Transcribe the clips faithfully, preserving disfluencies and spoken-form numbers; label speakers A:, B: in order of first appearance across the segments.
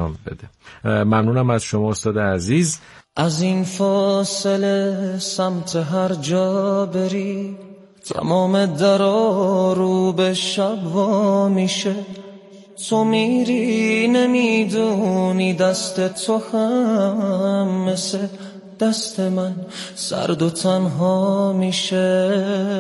A: انجام بده. ممنونم از شما استاد عزیز.
B: از این فاصله سمت هر جا بری، تمام درا رو به شب وا میشه. تو میری نمیدونی دست تو هم مثل دست من سرد و تنها میشه.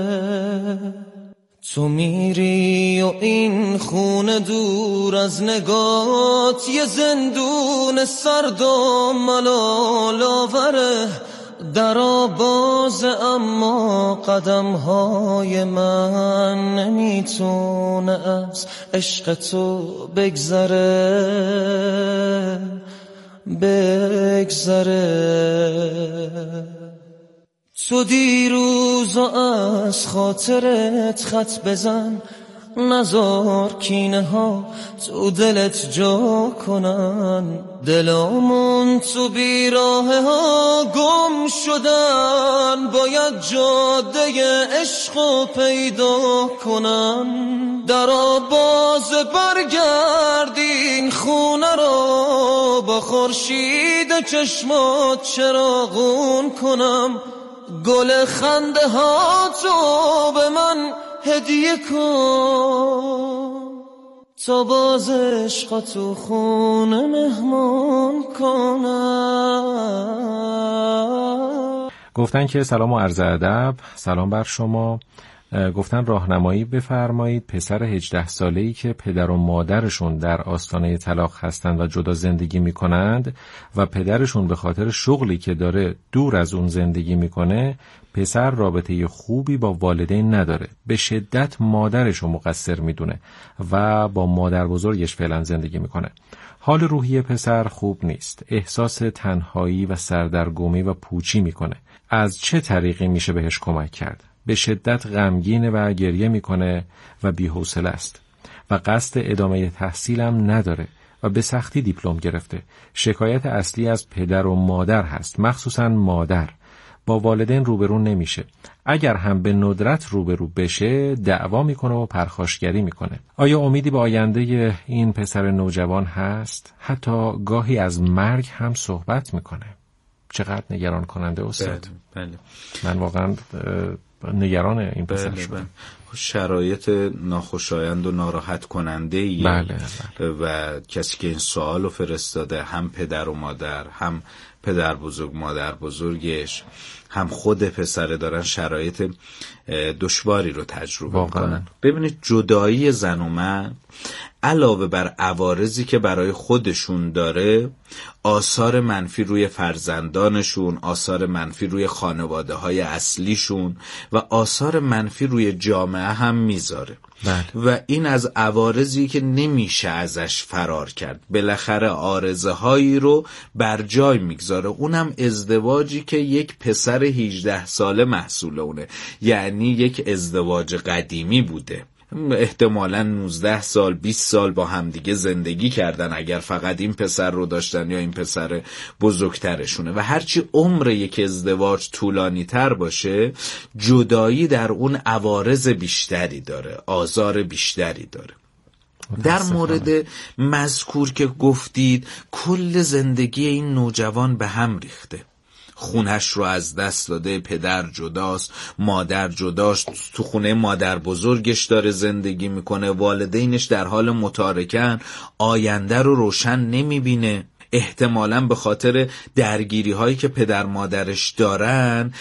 B: تو میری و این خونه دور از نگات یه زندون سرد و ملال آوره. درا باز اما قدمهای من نمیتونه از عشق تو بگذره بگذره. تو دیروز از خاطرت خط بزن، نزار کینه ها تو دلت جا کنن. دلامون تو بیراه ها گم شدن، باید جاده عشقو پیدا کنن. درا باز برگردین خونه رو، با خورشید چشمات چراغون کنم. گل خنده ها تو به من هدیه کن، تا باز عشق تو خونه مهمان کنم.
A: گفتن که سلام و عرض ادب. سلام بر شما. گفتن راهنمایی بفرمایید پسر هجده ساله‌ای که پدر و مادرشون در آستانه طلاق هستند و جدا زندگی میکنند و پدرشون به خاطر شغلی که داره دور از اون زندگی میکنه، پسر رابطه خوبی با والدین نداره، به شدت مادرشو مقصر میدونه و با مادر بزرگش فعلا زندگی میکنه. حال روحی پسر خوب نیست، احساس تنهایی و سردرگمی و پوچی میکنه. از چه طریقی میشه بهش کمک کرد؟ به شدت غمگینه و گریه میکنه و بی‌حوصله است و قصد ادامه تحصیل هم نداره و به سختی دیپلم گرفته. شکایت اصلی از پدر و مادر هست، مخصوصا مادر. با والدین روبرو نمیشه. اگر هم به ندرت روبرو بشه دعوا میکنه و پرخاشگری میکنه. آیا امیدی به آینده این پسر نوجوان هست؟ حتی گاهی از مرگ هم صحبت میکنه. چقدر نگران کننده استاد.
C: بله, بله.
A: من واقعا نگران این پسر شدم.
C: بله. شرایط ناخوشایند و ناراحت کننده ای
A: بله، بله.
C: و کسی که این سوالو فرستاده هم پدر و مادر، هم پدر بزرگ مادر بزرگش، هم خود پسره دارن شرایط دشواری رو تجربه میکنن. ببینید جدایی زن و مرد علاوه بر عوارضی که برای خودشون داره، آثار منفی روی فرزندانشون، آثار منفی روی خانواده های اصلیشون و آثار منفی روی جامعه هم میذاره.
A: بله.
C: و این از عوارضی که نمیشه ازش فرار کرد. بالاخره عارضه هایی رو بر جای میگذاره. اونم ازدواجی که یک پسر هجده ساله محصول اونه، یعنی یک ازدواج قدیمی بوده. احتمالاً نوزده سال بیست سال با همدیگه زندگی کردن اگر فقط این پسر رو داشتن یا این پسر بزرگترشونه. و هرچی عمر یک ازدواج طولانی تر باشه، جدایی در اون عوارض بیشتری داره، آزار بیشتری داره. در مورد مذکور که گفتید، کل زندگی این نوجوان به هم ریخته. خونش رو از دست داده، پدر جداست، مادر جداست، تو خونه مادر بزرگش داره زندگی میکنه، والدینش در حال متارکن، آینده رو روشن نمیبینه. احتمالاً به خاطر درگیری هایی که پدر مادرش دارن،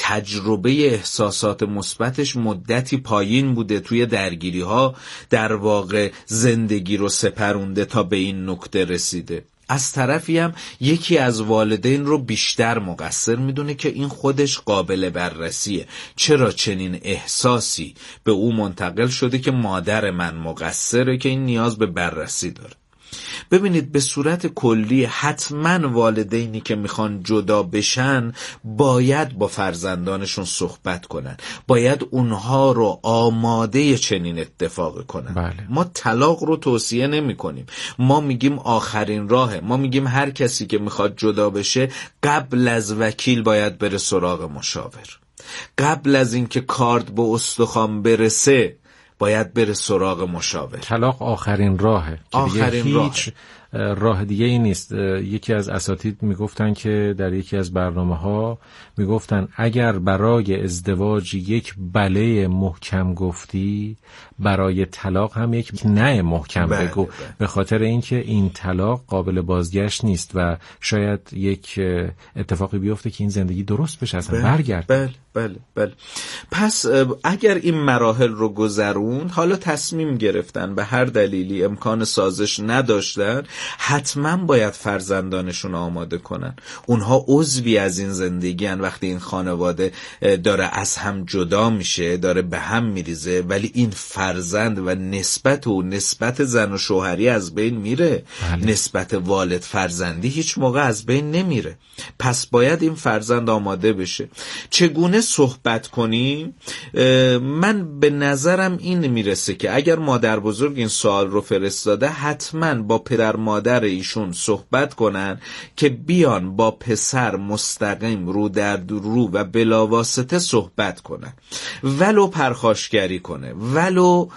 C: تجربه احساسات مثبتش مدتی پایین بوده، توی درگیری ها در واقع زندگی رو سپرونده تا به این نکته رسیده. از طرفی هم یکی از والدین رو بیشتر مقصر میدونه که این خودش قابل بررسیه. چرا چنین احساسی به او منتقل شده که مادر من مقصره که این نیاز به بررسی داره. ببینید به صورت کلی حتما والدینی که میخوان جدا بشن باید با فرزندانشون صحبت کنن، باید اونها رو آماده چنین اتفاقی کنن.
A: بله.
C: ما طلاق رو توصیه نمی کنیم، ما میگیم آخرین راهه. ما میگیم هر کسی که میخواد جدا بشه قبل از وکیل باید بره سراغ مشاور، قبل از اینکه کارد به استخوان برسه باید بره سراغ مشاور.
A: طلاق آخرین راهه.
C: آخرین
A: هیچ
C: راهه.
A: راه دیگه ای نیست. یکی از اساتید میگفتن که در یکی از برنامه‌ها میگفتن اگر برای ازدواج یک بله محکم گفتی، برای طلاق هم یک نه محکم
C: بله
A: بگو،
C: بله.
A: به خاطر اینکه این طلاق قابل بازگشت نیست و شاید یک اتفاقی بیفته که این زندگی درست بشه، اصلا
C: بله
A: برگرد.
C: بله بله بله. پس اگر این مراحل رو گذروند، حالا تصمیم گرفتن به هر دلیلی امکان سازش نداشتن، حتما باید فرزندانشون آماده کنن. اونها عضوی از این زندگی هن. وقتی این خانواده داره از هم جدا میشه، داره به هم میریزه، ولی این فرزند و نسبت و نسبت زن و شوهری از بین میره. بله. نسبت والد فرزندی هیچ موقع از بین نمیره. پس باید این فرزند آماده بشه. چگونه صحبت کنیم؟ من به نظرم این میرسه که اگر مادر بزرگ این سوال رو فرستاده، حتما با پدر مادر ایشون صحبت کنن که بیان با پسر مستقیم رو در رو و بلاواسطه صحبت کنن، ولو پرخاشگری کنه، ولو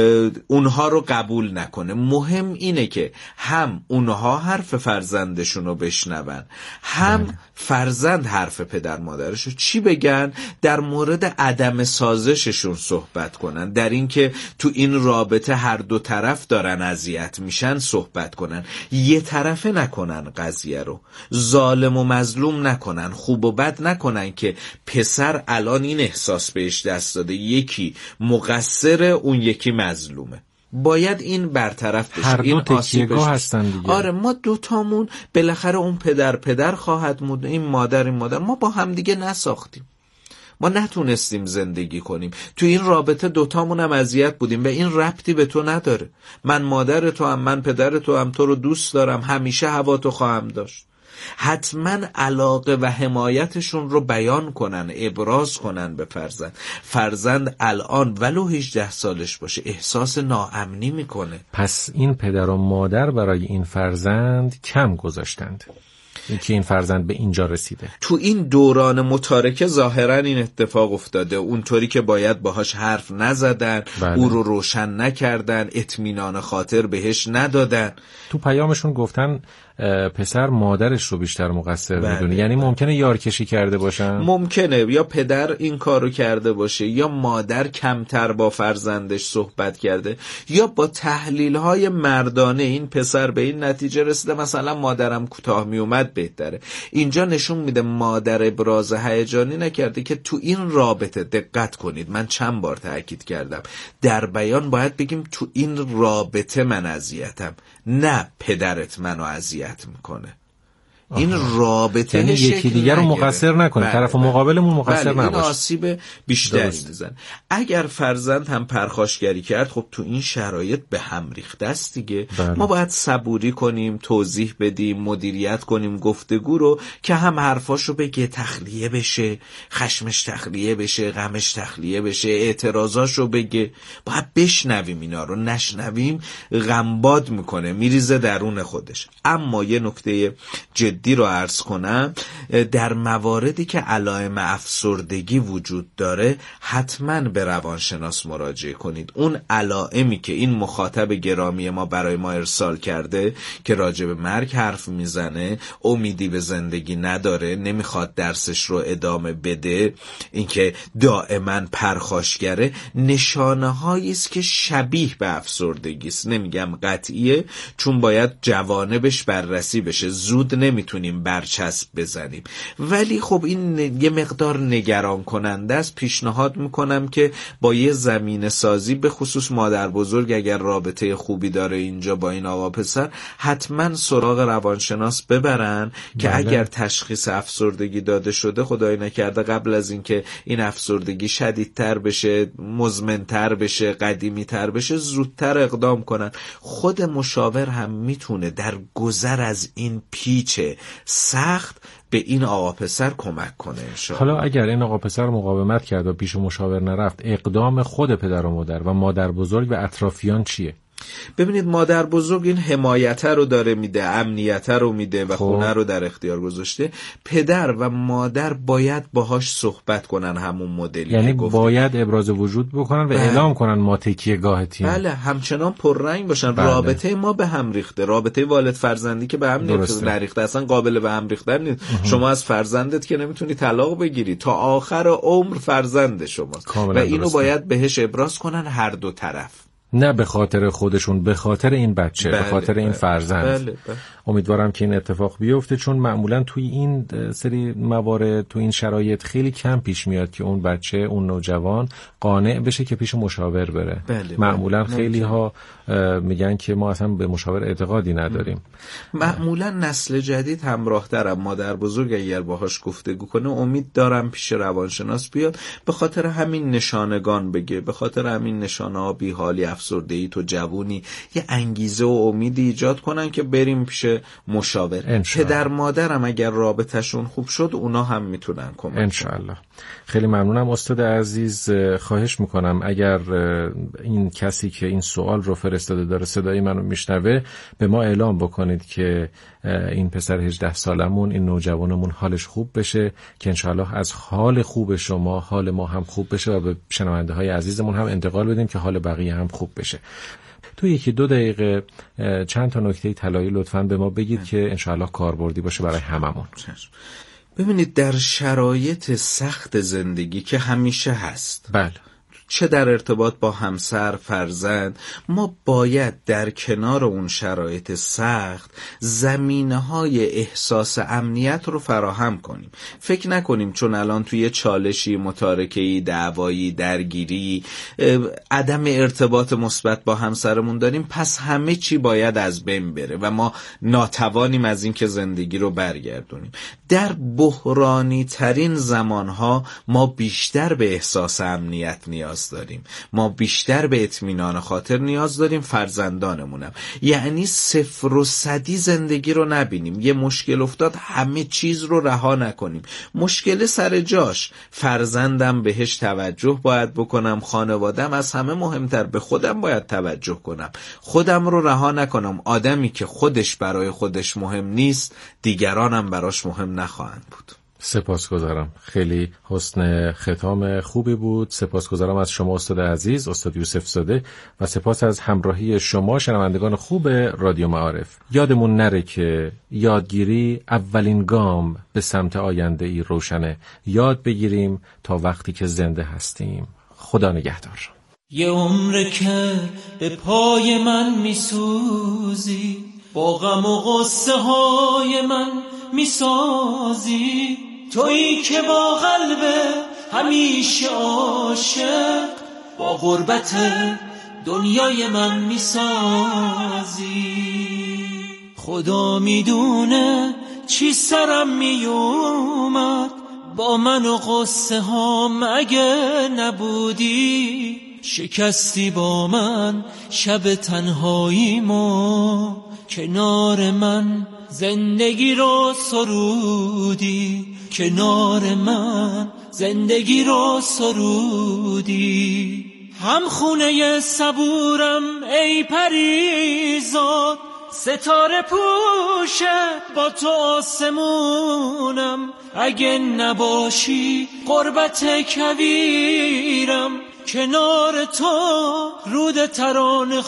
C: اونها رو قبول نکنه. مهم اینه که هم اونها حرف فرزندشون رو بشنون، هم فرزند حرف پدر مادرشو. چی بگن؟ در مورد عدم سازششون صحبت کنن، در این که تو این رابطه هر دو طرف دارن اذیت میشن صحبت کنن، یه طرفه نکنن قضیه رو، ظالم و مظلوم نکنن، خوب و بد نکنن که پسر الان این احساس بهش دست داده یکی مقصر اون یکی مظلومه. باید این برطرف بشه.
A: هر دو
C: تکیه‌گاه
A: هستن دیگه.
C: آره، ما دوتامون بالاخره اون پدر پدر خواهد بود، این مادر این مادر. ما با هم دیگه نساختیم، ما نتونستیم زندگی کنیم تو این رابطه، دوتامون هم اذیت بودیم و این ربطی به تو نداره. من مادر تو هم، من پدر تو هم، تو رو دوست دارم، همیشه هوا تو خواهم داشت. حتما علاقه و حمایتشون رو بیان کنن، ابراز کنن به فرزند. فرزند الان ولو هجده سالش باشه احساس ناامنی میکنه.
A: پس این پدر و مادر برای این فرزند کم گذاشتند که این فرزند به اینجا رسیده.
C: تو این دوران متارکه ظاهرا این اتفاق افتاده، اونطوری که باید باهاش حرف نزدن. بله. او رو روشن نکردن، اطمینان خاطر بهش ندادن.
A: تو پیامشون گفتن پسر مادرش رو بیشتر مقصر میدونه. یعنی ممکنه یارکشی کرده باشن،
C: ممکنه یا پدر این کارو کرده باشه، یا مادر کمتر با فرزندش صحبت کرده، یا با تحلیل‌های مردانه این پسر به این نتیجه رسیده مثلا مادرم کوتاه میومد بهتره. اینجا نشون میده مادر ابراز هیجانی نکرده. که تو این رابطه دقت کنید، من چند بار تاکید کردم، در بیان باید بگیم تو این رابطه من اذیتم، نه پدرت منو اذیت میکنه. این رابطه
A: یعنی یکی دیگر رو مقصر نکنه. بله، طرف مقابلمون مقصر
C: بله،
A: نباشه.
C: این آسیب بیشتری میزنه. اگر فرزند هم پرخاشگری کرد، خب تو این شرایط به هم ریخته است دیگه. بله. ما باید صبوری کنیم، توضیح بدیم، مدیریت کنیم گفتگو رو که هم حرفاشو بگه، تخلیه بشه، خشمش تخلیه بشه، غمش تخلیه بشه، اعتراضاشو بگه. باید بشنویم، اینا رو نشنویم غمباد میکنه، میریزه درون خودش. اما یه نکته جدی دی رو عرض کنم، در مواردی که علائم افسردگی وجود داره حتما به روانشناس مراجعه کنید. اون علائمی که این مخاطب گرامی ما برای ما ارسال کرده که راجع به مرگ حرف میزنه، امیدی به زندگی نداره، نمیخواد درسش رو ادامه بده، اینکه دائما پرخاشگره، نشانه هایی است که شبیه به افسردگی است. نمیگم قطعیه، چون باید جوانبش بررسی بشه، زود نمی میتونیم برچسب بزنیم، ولی خب این یه مقدار نگران کننده است. پیشنهاد میکنم که با یه زمینه سازی، به خصوص مادر بزرگ اگر رابطه خوبی داره اینجا با این آقا پسر، حتما سراغ روانشناس ببرن که بله. اگر تشخیص افسردگی داده شده، خدای نکرده قبل از اینکه این افسردگی شدیدتر بشه، مزمنتر بشه، قدیمیتر بشه، زودتر اقدام کنن. خود مشاور هم میتونه در گذر از این پیچ سخت به این آقا پسر کمک کنه انشاءالله.
A: حالا اگر این آقا پسر مقاومت کرد و پیش مشاور نرفت، اقدام خود پدر و مادر و مادر بزرگ و اطرافیان چیه؟
C: ببینید مادر بزرگ این حمایت رو داره میده، امنیت رو میده و
A: خب.
C: خونه رو در اختیار گذاشته. پدر و مادر باید باهاش صحبت کنن همون مدلی،
A: یعنی
C: گفتیم.
A: باید ابراز وجود بکنن و بله. اعلام کنن ما تکیه گاه تیم.
C: بله، همچنان پررنگ باشن. بله. رابطه ما به هم ریخته، رابطه والد فرزندی که به هم نریخته، اصلا قابل به هم ریختن نیست. شما از فرزندت که نمیتونی طلاق بگیری، تا آخر عمر فرزند شماست و اینو درسته. باید بهش ابراز کنن هر دو طرف،
A: نه به خاطر خودشون، به خاطر این بچه،
C: بله،
A: به خاطر
C: بله،
A: این فرزند.
C: بله، بله.
A: امیدوارم که این اتفاق بیفته، چون معمولا توی این سری موارد، توی این شرایط خیلی کم پیش میاد که اون بچه، اون نوجوان قانع بشه که پیش مشاور بره.
C: بله،
A: معمولا
C: بله.
A: خیلی ها میگن که ما اصلا به مشاور اعتقادی نداریم.
C: معمولا نسل جدید همراه ترم، مادر بزرگ اگر باهاش گفتگو کنه امید دارم پیش روانشناس بیاد، به خاطر همین نشانگان بگه، به خاطر همین نشانه ها، بیحالی، افسردگی، تو جوونی، یه انگیزه و امیدی ایجاد کنن که بریم پیش مشاور. پدر مادرم اگر رابطهشون خوب شد اونا هم میتونن کمک کنن
A: انشاءالله. خیلی ممنونم استاد عزیز. خواهش میکنم اگر این کسی که این سوال رو فرستاده داره صدای منو میشنوه، به ما اعلام بکنید که این پسر هجده سالمون، این نوجوانمون حالش خوب بشه، که انشاءالله از حال خوب شما حال ما هم خوب بشه و به شنونده های عزیزمون هم انتقال بدیم که حال بقیه هم خوب بشه. تو یکی دو دقیقه چند تا نکته طلایی لطفاً به ما بگید که انشاءالله کاربردی باشه برای هممون.
C: ببینید در شرایط سخت زندگی که همیشه هست،
A: بله،
C: چه در ارتباط با همسر، فرزند، ما باید در کنار اون شرایط سخت زمینه‌های احساس امنیت رو فراهم کنیم. فکر نکنیم چون الان توی چالشی، متارکه‌ای، دعوایی، درگیری، عدم ارتباط مثبت با همسرمون داریم پس همه چی باید از بین بره و ما ناتوانیم از این که زندگی رو برگردونیم. در بحرانی ترین زمانها ما بیشتر به احساس امنیت نیاز داریم، ما بیشتر به اطمینان خاطر نیاز داریم، فرزندانمونم. یعنی صفر و صدی زندگی رو نبینیم، یه مشکل افتاد همه چیز رو رها نکنیم، مشکل سر جاش، فرزندم بهش توجه باید بکنم، خانوادم از همه مهمتر به خودم باید توجه کنم، خودم رو رها نکنم. آدمی که خودش برای خودش مهم نیست دیگرانم براش مهم نخواهند بود.
A: سپاسگزارم، خیلی حسن ختام خوبی بود. سپاسگزارم از شما استاد عزیز، استاد یوسف زاده، و سپاس از همراهی شما شنوندگان خوب رادیو معارف. یادمون نره که یادگیری اولین گام به سمت آینده ای روشنه. یاد بگیریم تا وقتی که زنده هستیم. خدا نگهدار.
B: یه عمر که به پای من میسوزی، با غم و غصه های من میسازی، تویی که با قلب همیشه عاشق با غربت دنیای من میسازی. خدا میدونه چی سرم میومد با من و قصه هام اگه نبودی، شکستی با من شب تنهاییمو، کنار من زندگی رو سرودی، کنار من زندگی رو سرودی. هم خونه صبورم ای پریزاد، ستاره پوشه با تو آسمونم، اگه نباشی غربت کویرم، کنار تو رود ترانه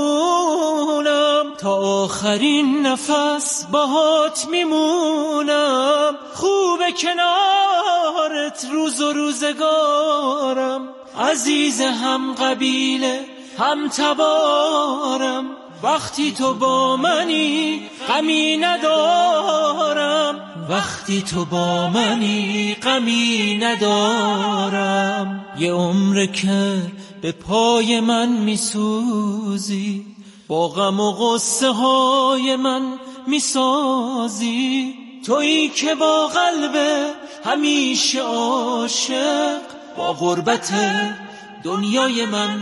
B: خونم، تا آخرین نفس باهات میمونم. خوبه کنارت روز و روزگارم، عزیز هم قبیله هم تبارم، وقتی تو با منی غمی ندارم، وقتی تو با منی غمی ندارم. یه عمر که به پای من میسوزی، با غم و غصه های من میسازی، تویی که با قلب همیشه عاشق با غربت دنیای من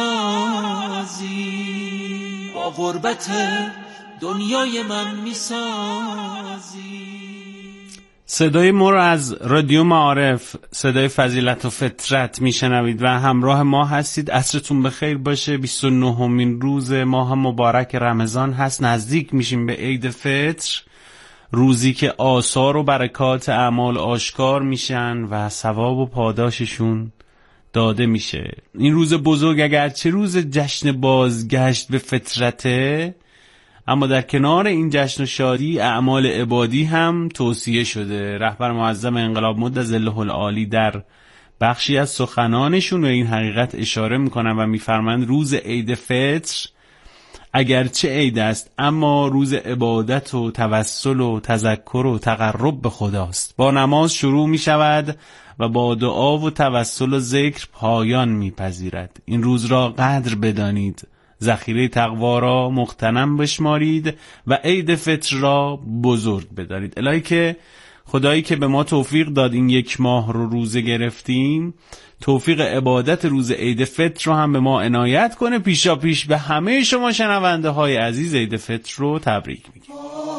B: میسازی، با غربت دنیای من میسازی.
D: صدای ما رو از رادیو معارف، صدای فضیلت و فطرت میشنوید و همراه ما هستید. عصرتون بخیر باشه. بیست و نهمین روز ماه مبارک رمضان هست. نزدیک میشیم به عید فطر، روزی که آثار و برکات اعمال آشکار میشن و ثواب و پاداششون داده میشه. این روز بزرگ اگرچه روز جشن بازگشت به فطرته، اما در کنار این جشن و شادی اعمال عبادی هم توصیه شده. رهبر معظم انقلاب مدظله العالی در بخشی از سخنانشون به این حقیقت اشاره میکنن و میفرمند روز عید فطر اگرچه عید است، اما روز عبادت و توسل و تذکر و تقرب به خداست. با نماز شروع میشود و با دعا و توسل و ذکر پایان میپذیرد. این روز را قدر بدانید، ذخیره تقوا را مغتنم بشمارید و عید فطر را بزرگ بدارید. الهی که خدایی که به ما توفیق داد این یک ماه رو روزه گرفتیم، توفیق عبادت روز عید فطر رو هم به ما عنایت کنه. پیشا پیش به همه شما شنونده های عزیز عید فطر رو تبریک میگیم.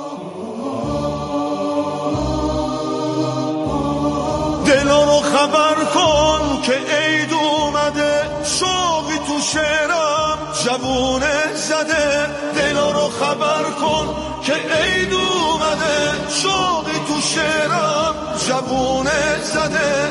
E: دلا رو خبر کن که عید اومده، شوقی تو شعرم جوونه زده. دلا رو خبر کن که عید اومده، شوقی تو شعرم جوونه زده.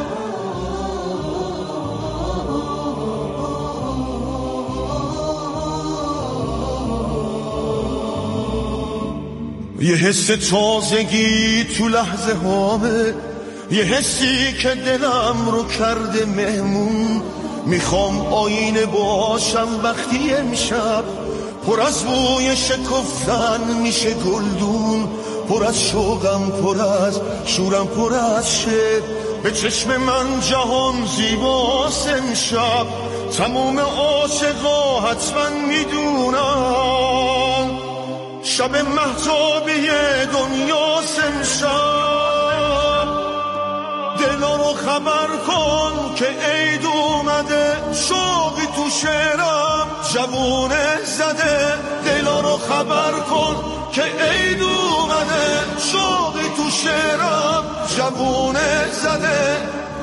E: یه حس تازگی تو لحظه هامه، یه حسی که دلم رو کرده مهمون. میخوام آینه باشم وقتی امشب پر از بوی شکفتن میشه گلدون. پر از شوقم، پر از شورم، پر از شد. به چشم من جهان زیباست امشب، تموم عاشقا حتما میدونن. شب مهتابی دنیاست امشب. دلا رو خبر کن که عید اومده، شوقی تو شعرم جوونه زده. دلا رو خبر کن که عید اومده، شوقی تو شعرم جوونه زده.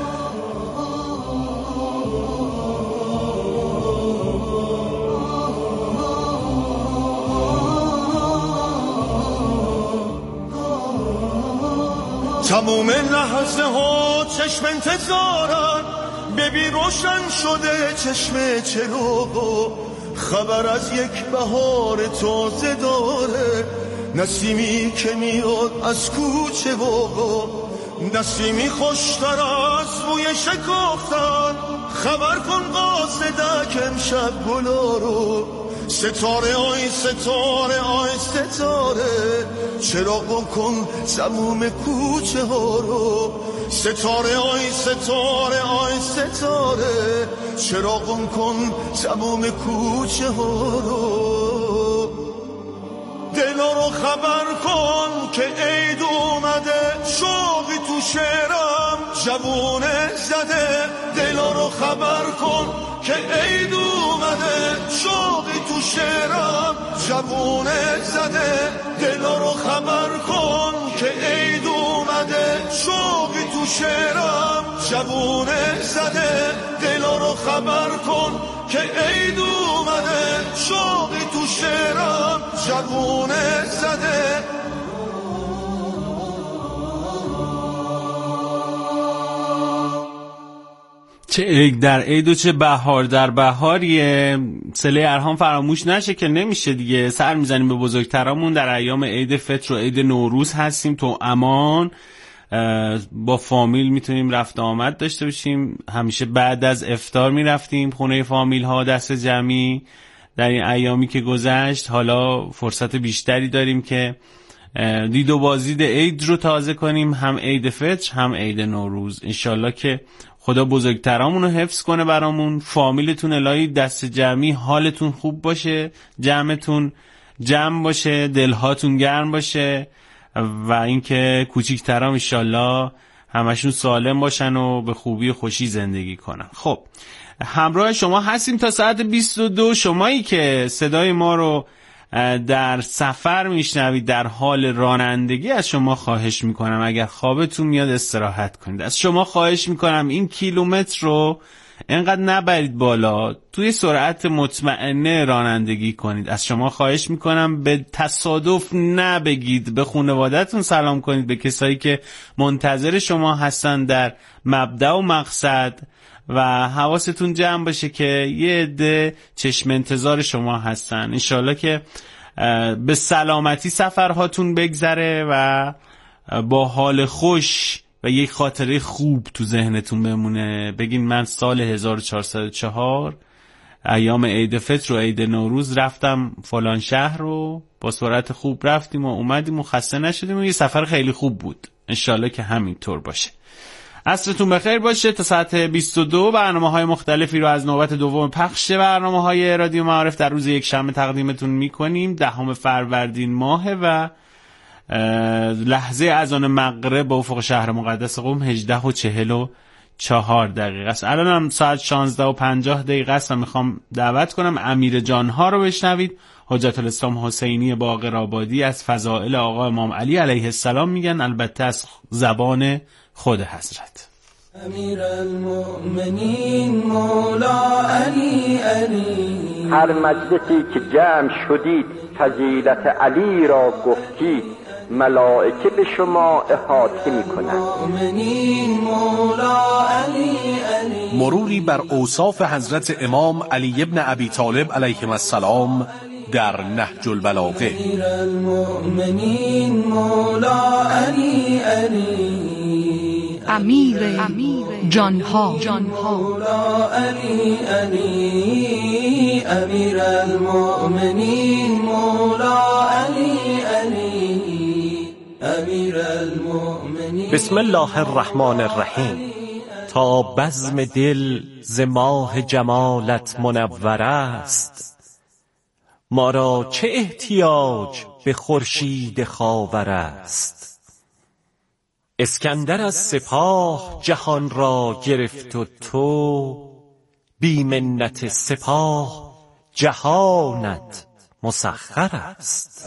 E: تموم لحظه ها چشم انتظارن، ببین روشن شده چشم چراغ. خبر از یک بهار تازه داره، نسیمی که میاد از کوچه واقع. نسیمی خوشتر از بوی شکافتن، خبر کن قاصدک امشب گلا رو. ستاره آی ستاره آی ستاره، چراغ کن تموم کوچه ها رو. ستاره آی ستاره آی ستاره، چراغ کن تموم کوچه ها رو. دلا رو خبر کن که عید اومده، شوقی تو شعرم جوونه زده. دلا رو خبر کن که عید اومده، شوقی تو شعرم جوونه زده. دلا رو خبر کن که عید اومده، شوقی تو شعرم جوونه زده. دلا رو خبر کن که عید اومده، شوقی تو شعرم جوونه زده.
D: چه عید در عید و چه بهار در بهاریه. صله ارحام فراموش نشه که نمیشه دیگه. سر میزنیم به بزرگترامون. در ایام عید فطر و عید نوروز هستیم تو امان، با فامیل میتونیم رفت آمد داشته باشیم. همیشه بعد از افطار میرفتیم خونه فامیل ها دست جمعی. در این ایامی که گذشت حالا فرصت بیشتری داریم که دید و بازدید عید رو تازه کنیم، هم عید فطر هم عید نوروز. انشالله که خدا بزرگترامون رو حفظ کنه برامون. فامیلتون الهی دست جمعی حالتون خوب باشه، جمعتون جمع باشه، دلهاتون گرم باشه و اینکه کوچیکترام انشالله همشون سالم باشن و به خوبی و خوشی زندگی کنن. خب همراه شما هستیم تا ساعت بیست و دو. شمایی که صدای ما رو در سفر میشنوید در حال رانندگی، از شما خواهش میکنم اگر خوابتون میاد استراحت کنید. از شما خواهش میکنم این کیلومتر رو اینقدر نبرید بالا، توی سرعت مطمئنه رانندگی کنید. از شما خواهش میکنم به تصادف نبگید، به خانواده‌تون سلام کنید، به کسایی که منتظر شما هستن در مبدأ و مقصد، و حواستون جمع باشه که یه عده چشم انتظار شما هستن. انشالله که به سلامتی سفرهاتون بگذره و با حال خوش و یک خاطره خوب تو ذهنتون بمونه. بگین من سال هزار و چهارصد و چهار ایام عید فطر و عید نوروز رفتم فلان شهر رو، با سرعت خوب رفتیم و اومدیم و خسته نشدیم و یه سفر خیلی خوب بود. انشالله که همینطور باشه. عصرتون بخیر باشه. تا ساعت بیست و دو برنامه‌های مختلفی رو از نوبت دوم پخش برنامه‌های رادیو معارف در روز یک شنبه تقدیمتون می‌کنیم. دهم فروردین ماه و لحظه اذان مغرب با افق شهر مقدس قم هجده و چهل و چهار دقیقه است. الان هم ساعت شانزده و پنجاه دقیقه است و میخوام دعوت کنم امیر جانها رو بشنوید. حجت الاسلام حسینی باقرآبادی از فضائل آقا امام علی علیه السلام میگن، البته از زبان خود حضرت.
B: امیر المؤمنین مولا علی علی،
F: هر مجلسی که جمع شدید فضیلت علی را گفتید، ملائکه به شما احاطه می‌کنند.
G: مروری بر اوصاف حضرت امام علی ابن ابی طالب علیه السلام در نهج البلاغه.
B: امیر المؤمنین مولا علی علی،
H: امیر جانها
B: مولا علی علی، امیر المؤمنین مولا علی علی، امیر المؤمنین.
I: بسم الله الرحمن الرحیم. تا بزم دل ز ماه جمالت منور است، ما را چه احتیاج به خورشید خاور است. اسکندر از سپاه جهان را گرفت و تو، بی منت سپاه جهانت مسخر است.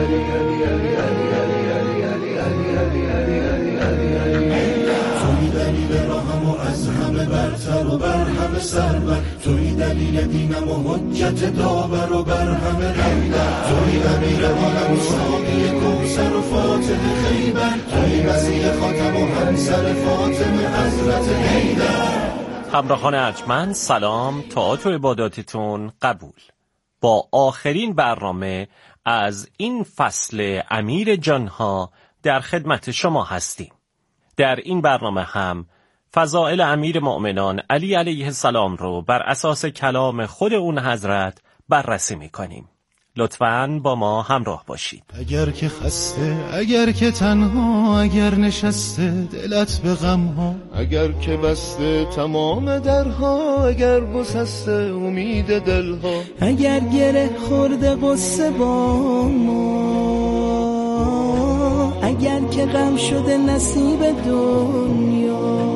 E: برتر و بر همه سرور، توی دلیل دینم و حجت داور و بر همه غیبت، توی امیر عالم و ساقی کوثر و فاتح خیبر، توی مسیح خاتم و همسر فاطمه حضرت حیدر.
I: همراهان ارجمند سلام، طاعات و عباداتتون قبول. با آخرین برنامه از این فصل امیر جانها در خدمت شما هستیم. در این برنامه هم فضائل امیر مؤمنان علی علیه السلام رو بر اساس کلام خود اون حضرت بررسی میکنیم. لطفاً با ما همراه باشید.
E: اگر که خسته، اگر که تنها، اگر نشسته دلت به غم ها، اگر که بسته تمام درها، اگر گسسته امید دلها،
B: اگر گره خورده قصه با ما، اگر که غم شده نصیب دنیا،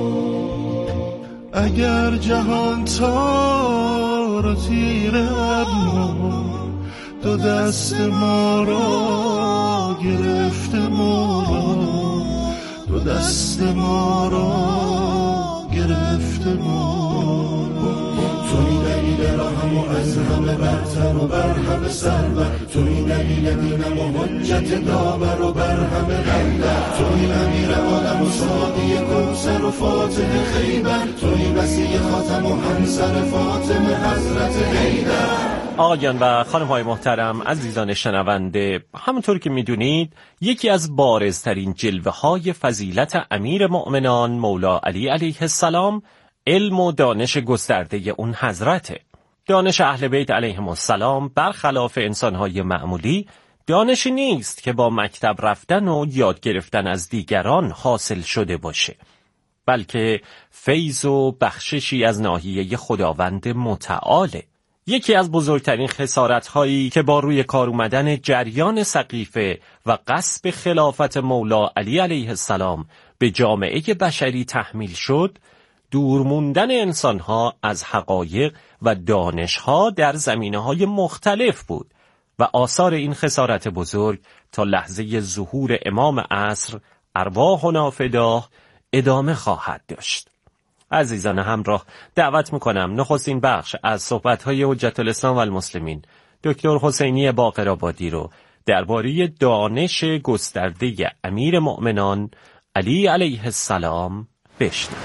E: اگر جهان تار و تیر ابرو دو دست ما را گرفته، ما را دو دست ما را گرفته، ما توی دلیل راهم و از همه برتر و بر همه سرور، توی دلیل دینم و حجت داور و بر همه غیبت، توی امیر عالم و ساقی کوثر و فاتح خیبر، توی مسیح خاتم و همسر فاطمه حضرت حیدر.
I: آقایان و خانم‌های محترم، عزیزان شنونده، همونطور که میدونید یکی از بارزترین جلوه‌های فضیلت امیر مؤمنان مولا علی علیه السلام علم و دانش گسترده اون حضرته. دانش اهل بیت علیهم السلام برخلاف انسان‌های معمولی دانشی نیست که با مکتب رفتن و یاد گرفتن از دیگران حاصل شده باشه، بلکه فیض و بخششی از ناحیه خداوند متعاله. یکی از بزرگترین خسارت‌هایی که با روی کار اومدن جریان سقیفه و غصب خلافت مولا علی علیه السلام به جامعه بشری تحمیل شد، دور موندن انسان‌ها از حقایق و دانش‌ها در زمینه‌های مختلف بود و آثار این خسارت بزرگ تا لحظه ظهور امام عصر ارواحنا فداه ادامه خواهد داشت. عزیزان همراه، دعوت میکنم نخستین بخش از صحبت‌های حجت الاسلام و المسلمین دکتر حسینی باقرآبادی رو درباره دانش گسترده امیر مؤمنان علی علیه السلام بشنویم.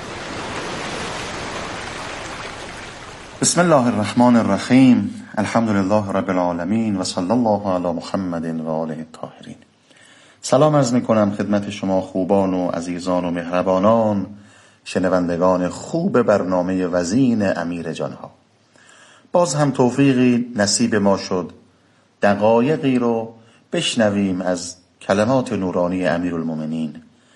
J: بسم الله الرحمن الرحیم. الحمد لله رب العالمین و صلی الله علی محمد و آله الطاهرین. سلام عرض میکنم خدمت شما خوبان و عزیزان و مهربانان، شنوندگان خوب برنامه وزین امیر جانها. باز هم توفیقی نصیب ما شد دقایقی رو بشنویم از کلمات نورانی امیرالمومنین.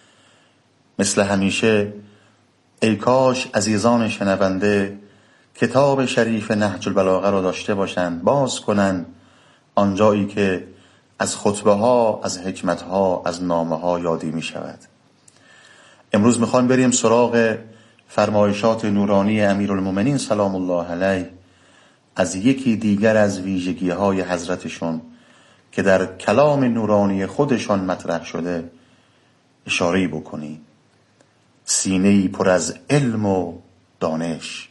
J: مثل همیشه ای کاش عزیزان شنونده کتاب شریف نهج البلاغه رو داشته باشند، باز کنن آنجایی که از خطبه ها، از حکمت ها، از نامه ها یادی می شود. امروز میخوام بریم سراغ فرمایشات نورانی امیرالمومنین سلام الله علیه از یکی دیگر از ویژگی های حضرتشون که در کلام نورانی خودشان مطرح شده اشاره‌ای بکنی. سینه‌ای پر از علم و دانش.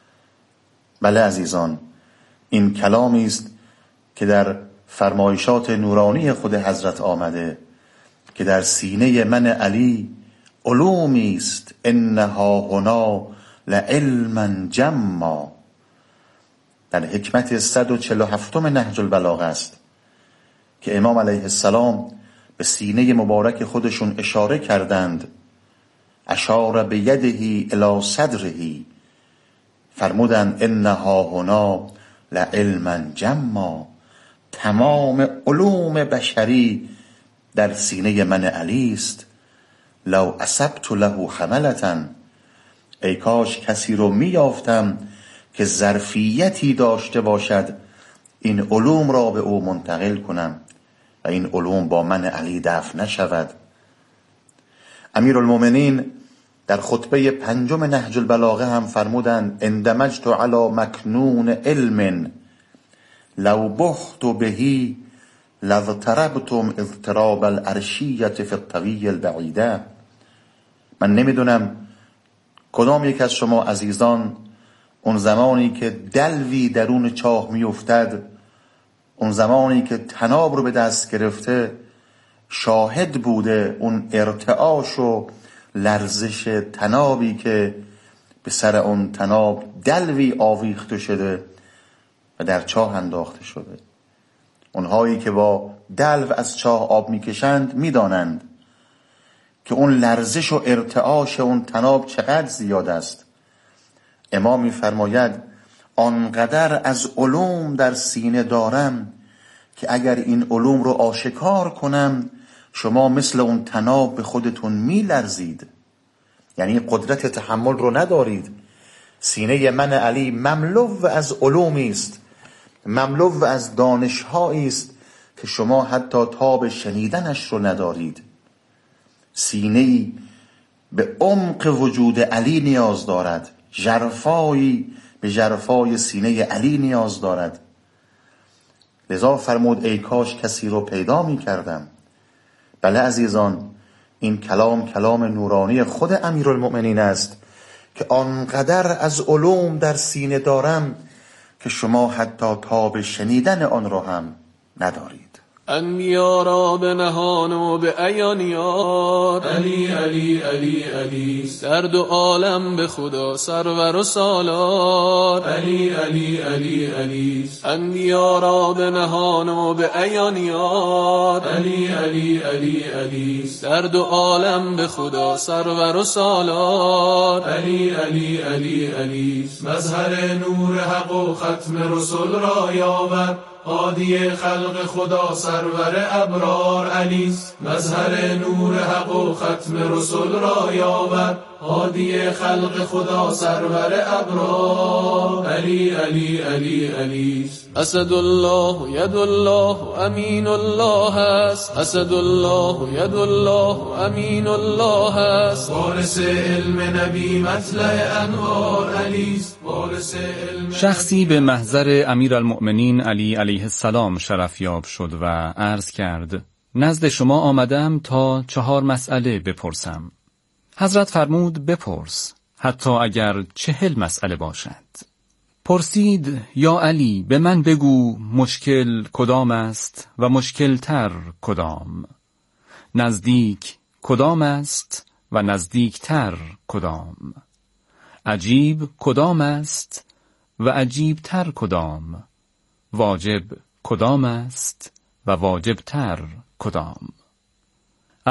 J: بله عزیزان، این کلامی است که در فرمایشات نورانی خود حضرت آمده که در سینه من علی علومی است، انها هنا لعلما جما. در حکمت صد و چهل و هفتم نهج البلاغه است که امام علیه السلام به سینه مبارک خودشون اشاره کردند. اشار به یدهی الی صدره، فرمودند انها هنا لعلما جما. تمام علوم بشری در سینه من علی است. لو اصبت له حملة، ای کاش کسی رو میافتم که ظرفیتی داشته باشد این علوم را به او منتقل کنم و این علوم با من علی دفع نشود. امیرالمومنین در خطبه پنجم نهج البلاغه هم فرمودند اندمجت علی مکنون علم لو بخت بهی لاضطربتم اضطراب العرشیة فی الطوی البعیده. من نمیدونم کدام یک از شما عزیزان اون زمانی که دلوی درون چاه میافتد، اون زمانی که طناب رو به دست گرفته شاهد بوده اون ارتعاش و لرزش طنابی که به سر اون طناب دلوی آویخته شده و در چاه انداخته شده. اونهایی که با دلو از چاه آب میکشند میدانند که اون لرزش و ارتعاش اون طناب چقدر زیاد است. امام میفرماید آنقدر از علوم در سینه دارم که اگر این علوم رو آشکار کنم شما مثل اون طناب به خودتون میلرزید، یعنی قدرت تحمل رو ندارید. سینه من علی مملو از علومی است، مملو از دانش‌هایی است که شما حتی تاب شنیدنش رو ندارید. سینه‌ای به عمق وجود علی نیاز دارد، ژرفایی به ژرفای سینه علی نیاز دارد. لذا فرمود ای کاش کسی رو پیدا می کردم. بله عزیزان، این کلام کلام نورانی خود امیرالمؤمنین است که آنقدر از علوم در سینه دارم که شما حتی تاب شنیدن آن رو هم ندارید.
K: انبیا را به نهان و به عیان یار علی علی علی علی، سرد و عالم به خدا سرور و سالار علی علی علی علی. انبیا را به نهان و به عیان یار علی علی علی علی، سرد و عالم به خدا سرور و سالار علی علی علی علی. مظهر نور حق و ختم رسول را یابد هادی خلق خدا سرور ابرار علی. مظهر نور حق و ختم رسول را یابد هادی خلق خدا سرور ابرار علی علی علی علی. اسد الله ید الله امین الله است، اسد الله ید الله امین الله است. وارث علم نبی مطلع انوار علی، وارث علم.
L: شخصی به محضر امیرالمؤمنین علی علیه علیه السلام شرفیاب شد و عرض کرد نزد شما آمدم تا چهار مسئله بپرسم. حضرت فرمود بپرس، حتی اگر چهل مسئله باشد. پرسید یا علی به من بگو مشکل کدام است و مشکل تر کدام؟ نزدیک کدام است و نزدیک تر کدام؟ عجیب کدام است و عجیب تر کدام؟ واجب کدام است و واجب تر کدام؟